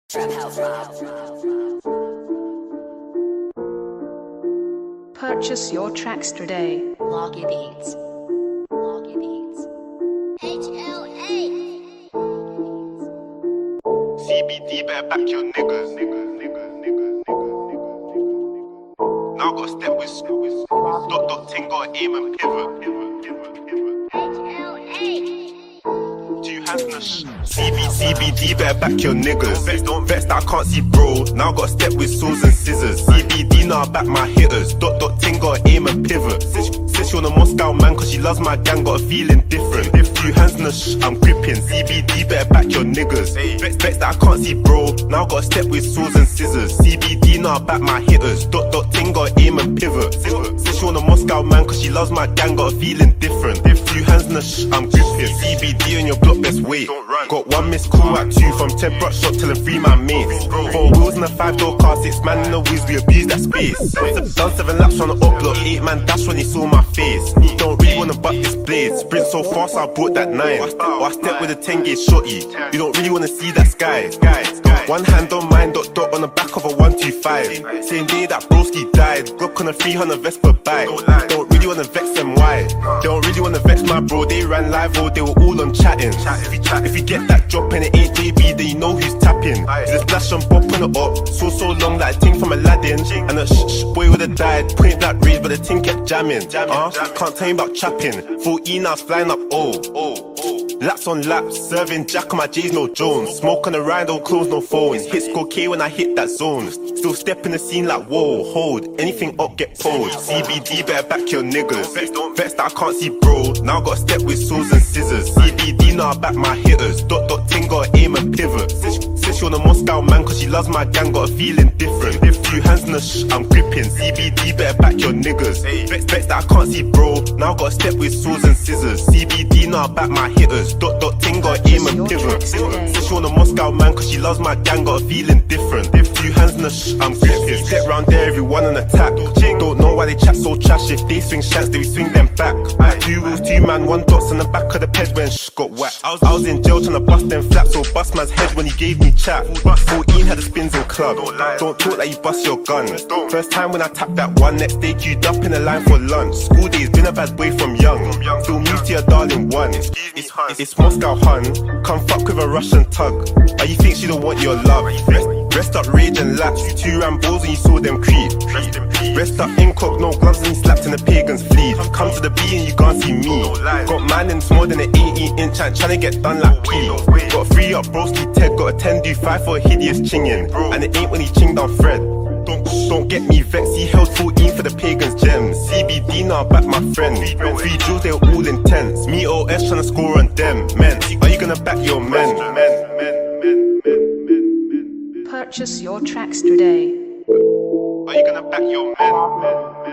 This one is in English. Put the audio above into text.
Trap House Rob. Purchase your tracks today. Loggy Beats. Loggy Beats. HLA. CBD, better back your niggas. Now gotta step with dot ting, gotta aim and pivot. Two hands in the CBD, better back your niggas. Don't vex that I can't see, bro. Now gotta step with swords and scissors. CBD, now I back my hitters. Dot ting, gotta aim and pivot. Says she on a Moscow man, cause she loves my gang, got a feeling different. Two hands in the I'm gripping. CBD, better back your niggas. Vex that I can't see, bro. Now gotta step with swords and scissors. CBD, now I back my hitters. Dot ting, gotta aim and pivot. Says she on a Moscow man, cause she loves my gang, got a feeling different. Two hands in the I'm gripping. CBD on your block, best wait. Got one missed call at 2 from 10 brush shot till 3 my mates. 4 wheels in a 5-door car, 6 man in the wheels, we abuse that space. Done 7 laps on the up block, 8 man dash when he saw my face. Don't really wanna butt this blade, sprint so fast I brought that 9. Or I step with a 10 gauge shotty, you don't really wanna see that sky. One hand on mine, dot on the back of a 125. Same day that broski died, Glock on a 300 Vespa bike. Don't really wanna vex them, why? They don't really wanna vex my bro, they ran live or they were all on chatting. If you get that drop and it ain't JB, then you know who's tapping. Just splash and bop on the up, so long like a ting from Aladdin. And a boy would've died, point that rage, but the ting kept jamming. Can't tell you about trapping, 14 hours flying up, laps on laps, serving Jack on my J's, no Jones. Smoke on the ride, don't close, no phones. Hit score K when I hit that zone. Still step in the scene like whoa, hold. Anything up, get pulled. CBD, better back your niggas. Vex that I can't see, bro. Now gotta step with swords and scissors. CBD, now I back my hitters. Dot ting, gotta aim and pivot. Says she on a Moscow man, cause she loves my gang, got a feeling different. Few hands in the I'm gripping. CBD, better back your niggas. Vex that I can't see, bro. Now gotta step with swords and scissors. CBD, now I back my hitters. Dot ting, gotta aim and pivot. Says she on a Moscow man, cause she loves my gang, got a feeling different. Few hands in the I'm gripping. Step round there, everyone on attack. Don't know why they chat so trash. If they swing shots, they swing them back. 2 wheels, 2 man, 1 dots on the back of the ped when got whacked. I was in jail trying to bust them flaps, so bust man's head when he gave me chat. 14 had the spins in club. Don't talk like you bust your gun. First time when I tapped that one, next day queued up in the line for lunch. School days, been a bad boy from young. Still move to your darling one. It's Moscow hun, come fuck with a Russian tug. Why you think she don't want your love? Rest up rage and laps, 2 Rambos and you saw them creep. Rest up incock, no gloves and you slapped in the pagans fleet. Come to the B and you can't see me. Got man in more than an 18-inch and tryna get done like P. Got 3 up broski Ted, got a 10 do 5 for a hideous chingin'. And it ain't when he chinged on Fred. Don't get me vexed, he held 14 for the pagans gems. CBD now back my friend. 3 drills, they were all intense. Me OS tryna score on them. Men, are you gonna back your men? Purchase your tracks today. Are you gonna back your men?